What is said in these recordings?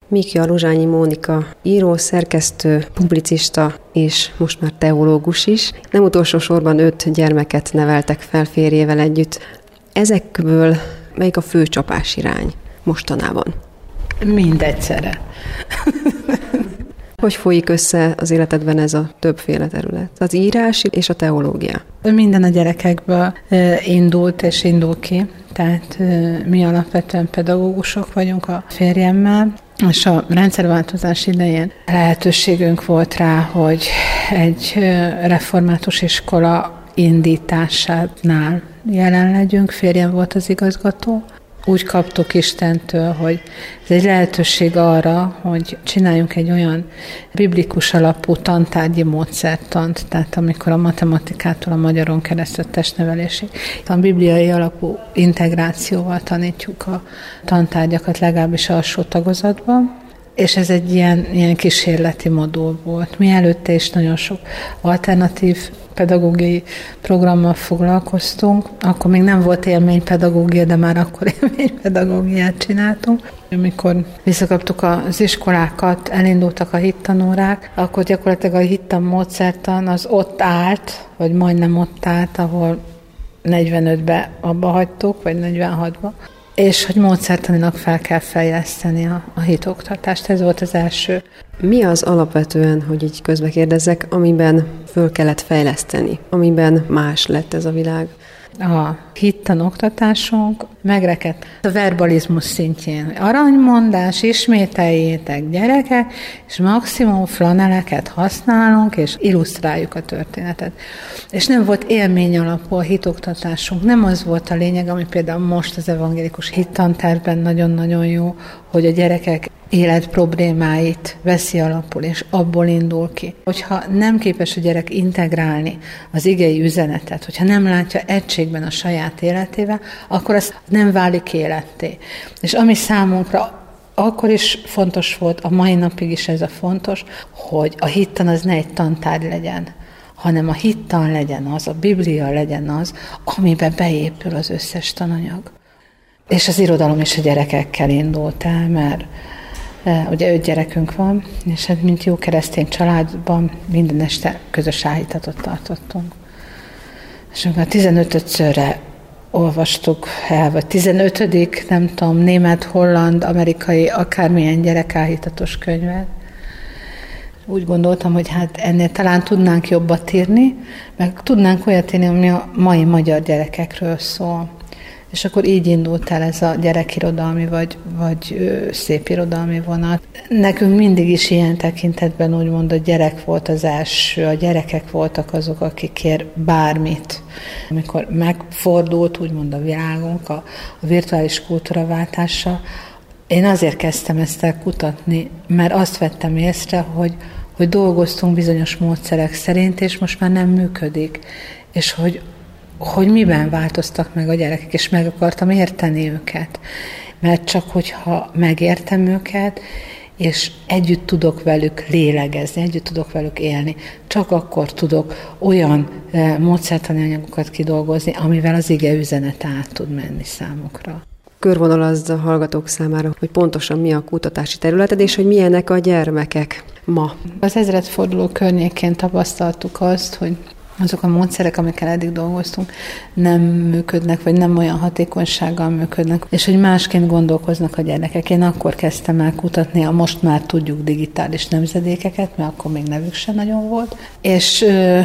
Mikja Luzsányi Mónika író, szerkesztő, publicista és most már teológus is. Nem utolsó sorban 5 gyermeket neveltek fel férjével együtt. Ezekből melyik a fő csapásirány mostanában? Mindegyszerre. Hogy folyik össze az életedben ez a többféle terület? Az írás és a teológia. Minden a gyerekekből indult és indul ki. Tehát mi alapvetően pedagógusok vagyunk a férjemmel, és a rendszerváltozás idején lehetőségünk volt rá, hogy egy református iskola indításánál jelen legyünk. Férjem volt az igazgató. Úgy kaptuk Istentől, hogy ez egy lehetőség arra, hogy csináljunk egy olyan biblikus alapú tantárgyi módszertant, tehát amikor a matematikától a magyaron keresztül testnevelésig, a bibliai alapú integrációval tanítjuk a tantárgyakat, legalábbis alsó tagozatban. És ez egy ilyen kísérleti modul volt. Mi előtte is nagyon sok alternatív pedagógiai programmal foglalkoztunk. Akkor még nem volt élménypedagógia, de már akkor élménypedagógiát csináltunk. Amikor visszakaptuk az iskolákat, elindultak a hittanórák, akkor gyakorlatilag a hittan módszertan az ott állt, vagy majdnem ott állt, ahol 45-ben abba hagytuk, vagy 46-ba. És hogy módszertanilag fel kell fejleszteni a hitoktatást. Ez volt az első. Mi az alapvetően, hogy így közbe kérdezzek, amiben föl kellett fejleszteni, amiben más lett ez a világ? A hittanoktatásunk megrekedt a verbalizmus szintjén. Aranymondás, ismételjétek gyerekek, és maximum flaneleket használunk, és illusztráljuk a történetet. És nem volt élmény alapú a hitoktatásunk. Nem az volt a lényeg, ami például most az evangélikus hittantárban nagyon-nagyon jó, hogy a gyerekek életproblémáit veszi alapul, és abból indul ki. Hogyha nem képes a gyerek integrálni az igei üzenetet, hogyha nem látja egységben a saját életével, akkor az nem válik életté. És ami számunkra akkor is fontos volt, a mai napig is ez a fontos, hogy a hittan az ne egy tantárgy legyen, hanem a hittan legyen az, a Biblia legyen az, amiben beépül az összes tananyag. És az irodalom is a gyerekekkel indult el, mert ugye 5 gyerekünk van, és hát mint jó keresztény családban minden este közös áhítatot tartottunk. És amikor a 15-szörre olvastuk el, vagy 15. nem tudom, német, holland, amerikai, akármilyen gyerekáhítatos könyvet, úgy gondoltam, hogy hát ennél talán tudnánk jobbat írni, meg tudnánk olyat írni, ami a mai magyar gyerekekről szól. És akkor így indult el ez a gyerekirodalmi vagy szépirodalmi vonat. Nekünk mindig is ilyen tekintetben úgymond a gyerek volt az első, a gyerekek voltak azok, akikért bármit. Amikor megfordult úgymond a világunk a virtuális kultúraváltása, én azért kezdtem ezt el kutatni, mert azt vettem észre, hogy dolgoztunk bizonyos módszerek szerint, és most már nem működik. És hogy miben változtak meg a gyerekek, és meg akartam érteni őket. Mert csak hogyha megértem őket, és együtt tudok velük lélegezni, együtt tudok velük élni, csak akkor tudok olyan módszertani anyagokat kidolgozni, amivel az ige üzenete át tud menni számukra. Körvonalazd a hallgatók számára, hogy pontosan mi a kutatási területed, és hogy milyenek a gyermekek ma. Az ezredforduló környékén tapasztaltuk azt, hogy azok a módszerek, amikkel eddig dolgoztunk, nem működnek, vagy nem olyan hatékonysággal működnek, és hogy másként gondolkoznak a gyerekek. Én akkor kezdtem el kutatni a most már tudjuk digitális nemzedékeket, mert akkor még nevük sem nagyon volt, és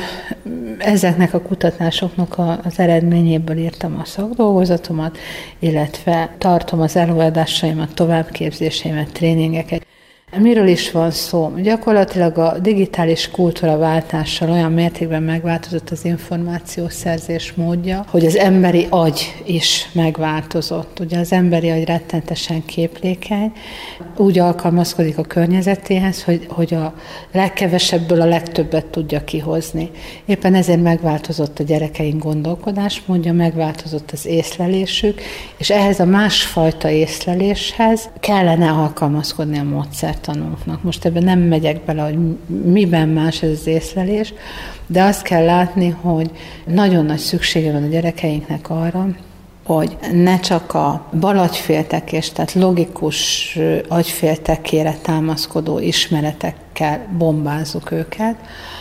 ezeknek a kutatásoknak az eredményéből írtam a szakdolgozatomat, illetve tartom az előadásaimat, továbbképzéseimet, tréningeket. Miről is van szó? Gyakorlatilag a digitális kultúraváltással olyan mértékben megváltozott az információszerzés módja, hogy az emberi agy is megváltozott. Ugye az emberi agy rettentesen képlékeny, úgy alkalmazkodik a környezetéhez, hogy a legkevesebből a legtöbbet tudja kihozni. Éppen ezért megváltozott a gyerekeink gondolkodásmódja, megváltozott az észlelésük, és ehhez a másfajta észleléshez kellene alkalmazkodni a módszertanunknak. Most ebben nem megyek bele, hogy miben más ez az észlelés, de azt kell látni, hogy nagyon nagy szüksége van a gyerekeinknek arra, hogy ne csak a bal agyféltekés, tehát logikus agyféltekére támaszkodó ismeretekkel bombázzuk őket,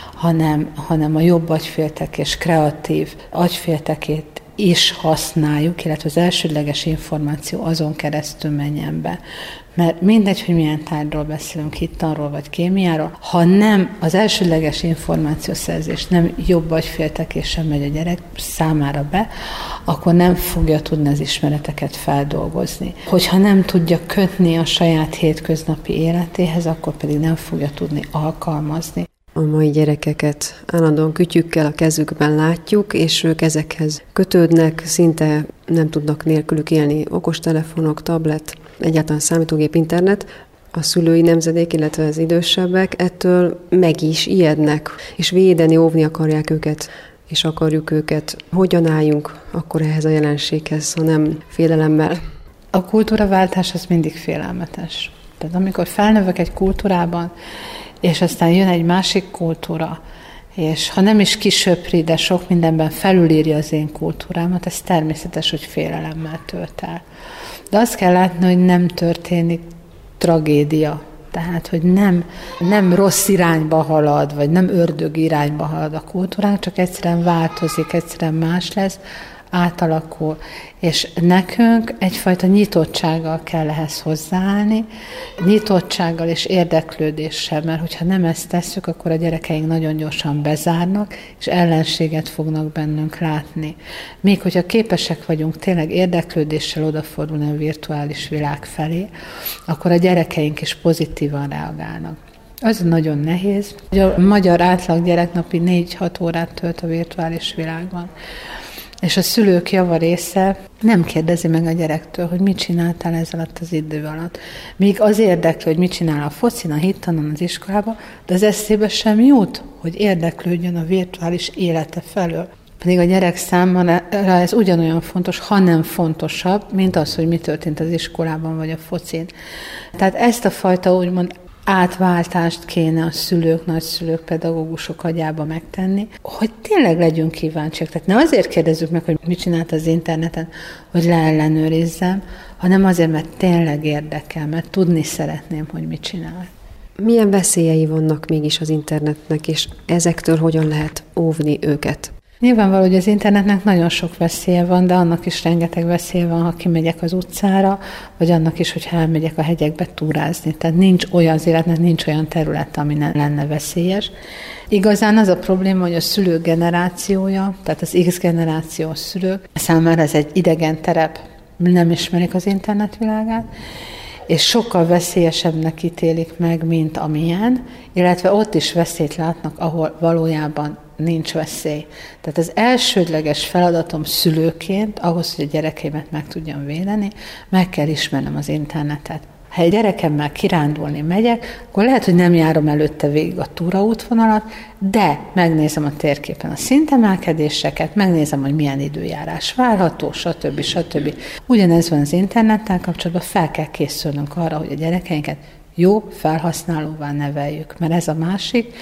hanem a jobb agyféltekés, kreatív agyféltekét is használjuk, illetve az elsődleges információ azon keresztül menjen be. Mert mindegy, hogy milyen tárgyról beszélünk, hittanról vagy kémiáról, ha nem az elsődleges információszerzés nem jobb agyféltekésen megy a gyerek számára be, akkor nem fogja tudni az ismereteket feldolgozni. Hogyha nem tudja kötni a saját hétköznapi életéhez, akkor pedig nem fogja tudni alkalmazni. A mai gyerekeket állandóan kütyükkel a kezükben látjuk, és ők ezekhez kötődnek, szinte nem tudnak nélkülük élni. Okostelefonok, tablet, egyáltalán számítógép, internet. A szülői nemzedék, illetve az idősebbek ettől meg is ijednek, és védeni, óvni akarják őket, és akarjuk őket. Hogyan álljunk akkor ehhez a jelenséghez, ha nem félelemmel? A kultúraváltás az mindig félelmetes. Tehát amikor felnövök egy kultúrában, és aztán jön egy másik kultúra, és ha nem is kisöpri, de sok mindenben felülírja az én kultúrámat, ez természetes, hogy félelemmel tölt el. De azt kell látni, hogy nem történik tragédia. Tehát, hogy nem rossz irányba halad, vagy nem ördög irányba halad a kultúránk, csak egyszerűen változik, egyszerűen más lesz, átalakul, és nekünk egyfajta nyitottsággal kell ehhez hozzáállni, nyitottsággal és érdeklődéssel, mert hogyha nem ezt tesszük, akkor a gyerekeink nagyon gyorsan bezárnak, és ellenséget fognak bennünk látni. Még hogyha képesek vagyunk tényleg érdeklődéssel odafordulni a virtuális világ felé, akkor a gyerekeink is pozitívan reagálnak. Az nagyon nehéz, hogy a magyar átlag gyerek napi 4-6 órát tölt a virtuális világban. És a szülők javarésze nem kérdezi meg a gyerektől, hogy mit csináltál ez alatt az idő alatt. Míg az érdekli, hogy mit csinál a focin, a hittanon, az iskolában, de az eszébe sem jut, hogy érdeklődjön a virtuális élete felől. Pedig a gyerek számára ez ugyanolyan fontos, ha nem fontosabb, mint az, hogy mi történt az iskolában vagy a focin. Tehát ezt a fajta úgymond átváltást kéne a szülők, nagyszülők, pedagógusok agyába megtenni, hogy tényleg legyünk kíváncsiak. Tehát ne azért kérdezzük meg, hogy mit csinált az interneten, hogy leellenőrizzem, hanem azért, mert tényleg érdekel, mert tudni szeretném, hogy mit csinál. Milyen veszélyei vannak mégis az internetnek, és ezektől hogyan lehet óvni őket? Nyilvánvaló, hogy az internetnek nagyon sok veszélye van, de annak is rengeteg veszélye van, ha kimegyek az utcára, vagy annak is, hogyha elmegyek a hegyekbe túrázni. Tehát nincs olyan, az életnek nincs olyan terület, ami ne lenne veszélyes. Igazán az a probléma, hogy a szülők generációja, tehát az X generációs szülők számára ez egy idegen terep, nem ismerik az internet világát, és sokkal veszélyesebbnek ítélik meg, mint amilyen, illetve ott is veszélyt látnak, ahol valójában nincs veszély. Tehát az elsődleges feladatom szülőként, ahhoz, hogy a gyerekeimet meg tudjam védeni, meg kell ismernem az internetet. Ha egy gyerekemmel kirándulni megyek, akkor lehet, hogy nem járom előtte végig a túraútvonalat, de megnézem a térképen a szintemelkedéseket, megnézem, hogy milyen időjárás várható, stb. Ugyanez van az internettel kapcsolatban, fel kell készülnünk arra, hogy a gyerekeinket jó felhasználóvá neveljük, mert ez a másik.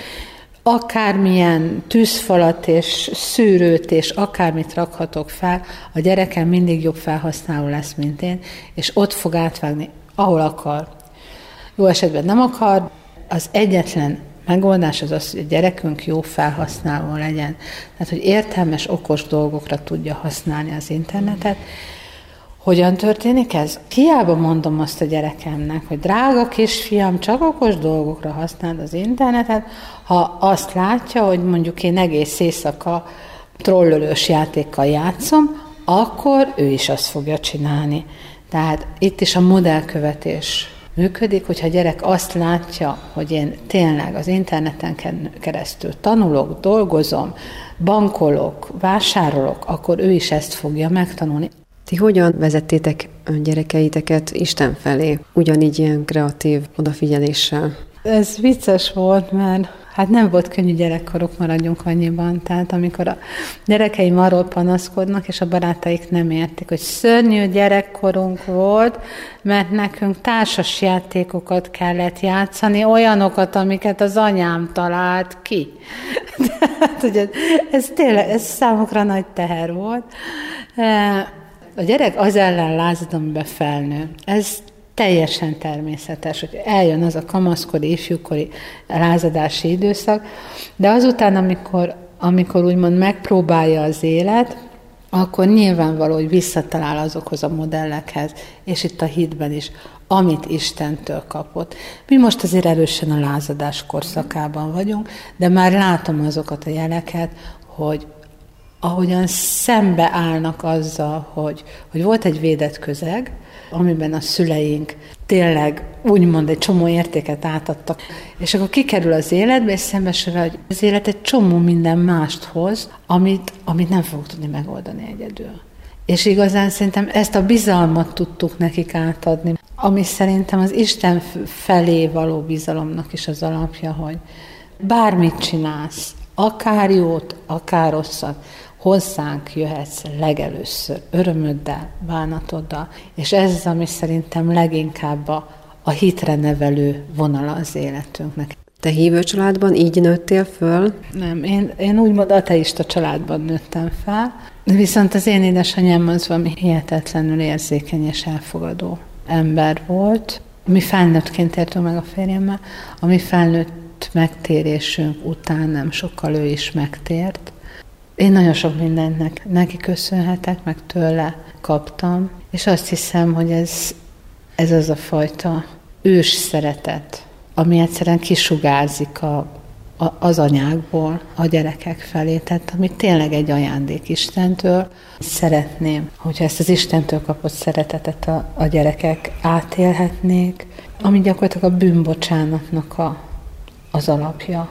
Akármilyen tűzfalat és szűrőt és akármit rakhatok fel, a gyerekem mindig jobb felhasználó lesz, mint én, és ott fog átvágni, ahol akar. Jó esetben nem akar, az egyetlen megoldás az az, hogy a gyerekünk jó felhasználó legyen. Tehát, hogy értelmes, okos dolgokra tudja használni az internetet. Hogyan történik ez? Hiába mondom azt a gyerekemnek, hogy drága kisfiam, csak okos dolgokra használd az internetet, ha azt látja, hogy mondjuk én egész éjszaka trollolős játékkal játszom, akkor ő is azt fogja csinálni. Tehát itt is a modellkövetés működik, hogyha a gyerek azt látja, hogy én tényleg az interneten keresztül tanulok, dolgozom, bankolok, vásárolok, akkor ő is ezt fogja megtanulni. Ti hogyan vezettétek a gyerekeiteket Isten felé, ugyanígy ilyen kreatív odafigyeléssel? Ez vicces volt, mert hát nem volt könnyű gyerekkoruk, maradjunk annyiban. Tehát amikor a gyerekeim arról panaszkodnak, és a barátaik nem értik, hogy szörnyű gyerekkorunk volt, mert nekünk társas játékokat kellett játszani, olyanokat, amiket az anyám talált ki. Tehát, ugye, ez tényleg, ez számukra nagy teher volt. a gyerek az ellen lázad, amiben felnő. Ez teljesen természetes, hogy eljön az a kamaszkori, ifjúkori lázadási időszak, de azután, amikor úgymond megpróbálja az élet, akkor nyilvánvaló, hogy visszatalál azokhoz a modellekhez, és itt a hitben is, amit Istentől kapott. Mi most azért erősen a lázadás korszakában vagyunk, de már látom azokat a jeleket, hogy ahogyan szembe állnak azzal, hogy volt egy védett közeg, amiben a szüleink tényleg úgymond egy csomó értéket átadtak, és akkor kikerül az életbe, és szembesül, hogy az élet egy csomó minden mást hoz, amit nem fogok tudni megoldani egyedül. És igazán szerintem ezt a bizalmat tudtuk nekik átadni, ami szerintem az Isten felé való bizalomnak is az alapja, hogy bármit csinálsz, akár jót, akár rosszat, hozzánk jöhetsz legelőször örömöddel, bánatoddal, és ez az, ami szerintem leginkább a hitre nevelő vonala az életünknek. Te hívő családban így nőttél föl? Nem, én úgymond ateista családban nőttem fel, viszont az én édesanyám az valami hihetetlenül érzékeny és elfogadó ember volt. Mi felnőttként értünk meg a férjemmel, a mi felnőtt megtérésünk után nem sokkal ő is megtért. Én nagyon sok mindent neki köszönhetek, meg tőle kaptam, és azt hiszem, hogy ez az a fajta ős szeretet, ami egyszerűen kisugárzik az anyákból a gyerekek felé, tehát ami tényleg egy ajándék Istentől. Szeretném, hogyha ezt az Istentől kapott szeretetet a gyerekek átélhetnék, ami gyakorlatilag a bűnbocsánatnak az alapja.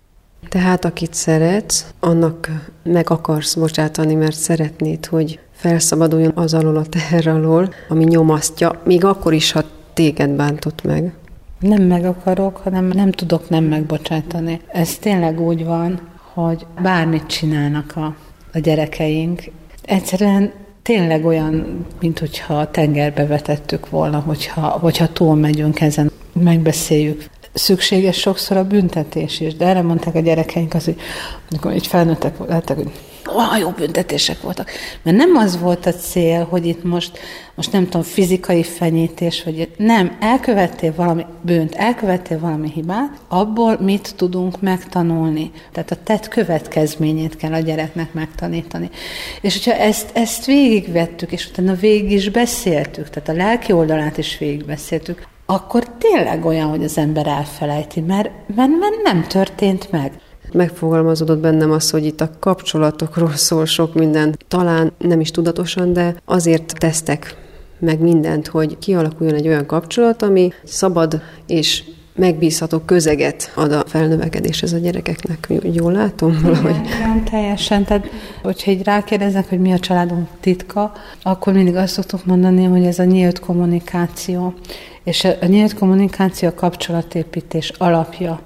Tehát akit szeretsz, annak meg akarsz bocsátani, mert szeretnéd, hogy felszabaduljon az alól a teher alól, ami nyomasztja, még akkor is, ha téged bántott meg. Nem meg akarok, hanem nem tudok nem megbocsátani. Ez tényleg úgy van, hogy bármit csinálnak a gyerekeink, egyszerűen tényleg olyan, mint hogyha a tengerbe vetettük volna, hogyha túlmegyünk ezen, megbeszéljük. Szükséges sokszor a büntetés is, de erre mondták a gyerekeink az, hogy amikor így felnőttek voltak, hogy jó büntetések voltak. Mert nem az volt a cél, hogy itt most nem tudom, fizikai fenyítés, vagy nem, elkövettél valami bűnt, elkövettél valami hibát, abból mit tudunk megtanulni. Tehát a tett következményét kell a gyereknek megtanítani. És hogyha ezt végigvettük, és utána végig is beszéltük, tehát a lelki oldalát is végigbeszéltük, akkor tényleg olyan, hogy az ember elfelejti, mert nem történt meg. Megfogalmazódott bennem az, hogy itt a kapcsolatokról szól sok minden, talán nem is tudatosan, de azért tesztek meg mindent, hogy kialakuljon egy olyan kapcsolat, ami szabad és megbízható közeget ad a felnövekedéshez a gyerekeknek. Jól látom valahogy? Igen, teljesen. Tehát, hogyha így rákérdeznek, hogy mi a családunk titka, akkor mindig azt szoktuk mondani, hogy ez a nyílt kommunikáció. És a nyílt kommunikáció a kapcsolatépítés alapja.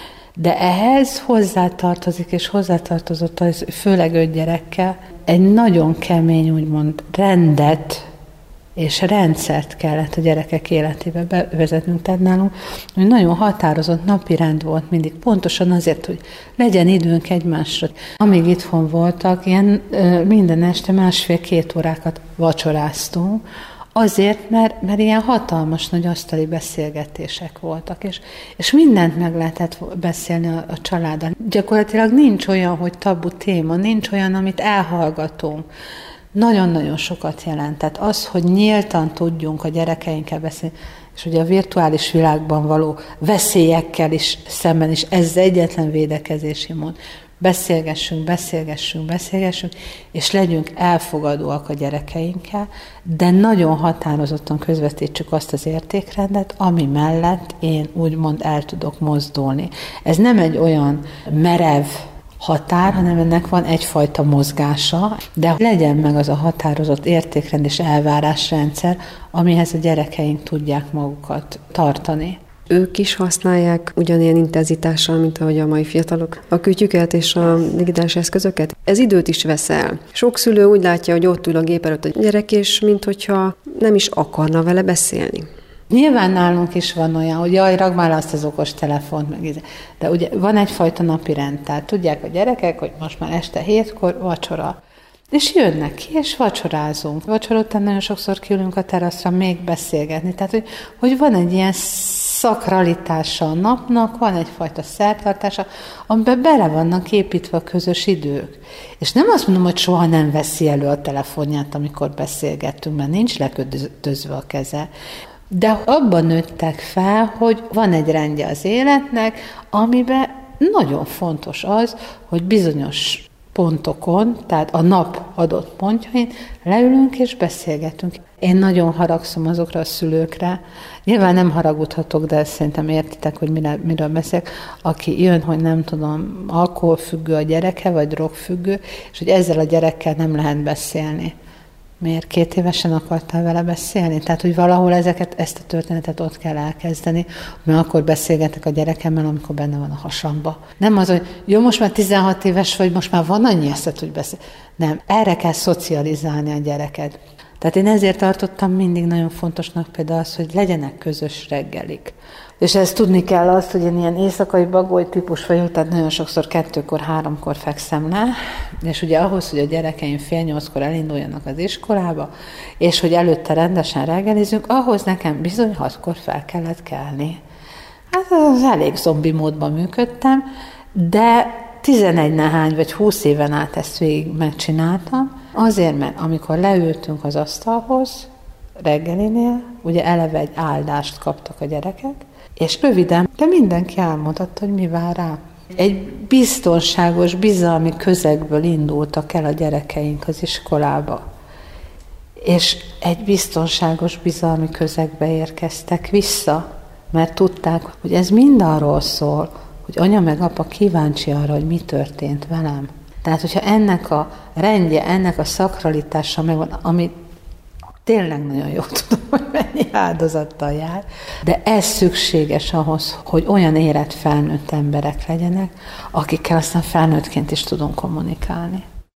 De ehhez hozzátartozik, és hozzátartozott az, főleg 5 gyerekkel, egy nagyon kemény, úgymond rendet és rendszert kellett a gyerekek életébe bevezetnünk. Tehát nálunk, hogy nagyon határozott napi rend volt mindig, pontosan azért, hogy legyen időnk egymásra. Amíg itthon voltak, ilyen minden este 1,5-2 órákat vacsoráztunk, azért, mert ilyen hatalmas nagy asztali beszélgetések voltak, és mindent meg lehetett beszélni a családdal. Gyakorlatilag nincs olyan, hogy tabu téma, nincs olyan, amit elhallgatunk. Nagyon-nagyon sokat jelent. Tehát az, hogy nyíltan tudjunk a gyerekeinkkel beszélni, és ugye a virtuális világban való veszélyekkel is szemben is, ez egyetlen védekezési mód. Beszélgessünk, és legyünk elfogadóak a gyerekeinkkel, de nagyon határozottan közvetítsük azt az értékrendet, ami mellett én úgymond el tudok mozdulni. Ez nem egy olyan merev határ, hanem ennek van egyfajta mozgása, de legyen meg az a határozott értékrend és elvárásrendszer, amihez a gyerekeink tudják magukat tartani. Ők is használják ugyanilyen intenzitással, mint ahogy a mai fiatalok a kütyüket és a digitális eszközöket. Ez időt is vesz el. Sok szülő úgy látja, hogy ott ül a gép előtt a gyerek, és minthogyha nem is akarna vele beszélni. Nyilván nálunk is van olyan, hogy jaj, ragd már azt az okos telefont, de ugye van egyfajta napirend, tehát tudják a gyerekek, hogy most már este 7-kor vacsora, És jönnek ki, és vacsorázunk. Vacsora után nagyon sokszor kiülünk a teraszra még beszélgetni. Tehát, hogy van egy ilyen szakralitása a napnak, van egyfajta szertartása, amiben bele vannak építve a közös idők. És nem azt mondom, hogy soha nem veszi elő a telefonját, amikor beszélgettünk, mert nincs lekötözve a keze. De abban nőttek fel, hogy van egy rendje az életnek, amiben nagyon fontos az, hogy bizonyos pontokon, tehát a nap adott pontjain leülünk és beszélgetünk. Én nagyon haragszom azokra a szülőkre, nyilván nem haragudhatok, de szerintem értitek, hogy miről beszélek, aki jön, hogy nem tudom, alkoholfüggő a gyereke, vagy drogfüggő, és hogy ezzel a gyerekkel nem lehet beszélni. Miért 2 évesen akartál vele beszélni? Tehát, hogy valahol ezt a történetet ott kell elkezdeni, mert akkor beszélgetek a gyerekemmel, amikor benne van a hasamba. Nem az, hogy jó, most már 16 éves vagy, most már van annyi eszed, hogy beszél. Nem, erre kell szocializálni a gyereket. Tehát én ezért tartottam mindig nagyon fontosnak például az, hogy legyenek közös reggelik. És ezt tudni kell azt, hogy én ilyen éjszakai bagoly típus vagyok, tehát nagyon sokszor 2-kor, 3-kor fekszem le, és ugye ahhoz, hogy a gyerekeim 7:30-kor elinduljanak az iskolába, és hogy előtte rendesen reggelizünk, ahhoz nekem bizony 6-kor fel kellett kelni. Hát az elég zombi módban működtem, de 11 nehány vagy 20 éven át ezt végig megcsináltam, azért, mert amikor leültünk az asztalhoz, reggelinél, ugye eleve egy áldást kaptak a gyerekek, és röviden, de mindenki elmondhatta, hogy mi vár rá. Egy biztonságos, bizalmi közegből indultak el a gyerekeink az iskolába. És egy biztonságos, bizalmi közegbe érkeztek vissza, mert tudták, hogy ez mind arról szól, hogy anya meg apa kíváncsi arra, hogy mi történt velem. Tehát, hogyha ennek a rendje, ennek a szakralitása megvan, ami tényleg nagyon jól tudom, hogy mennyi áldozattal jár, de ez szükséges ahhoz, hogy olyan érett felnőtt emberek legyenek, akikkel aztán felnőttként is tudunk kommunikálni.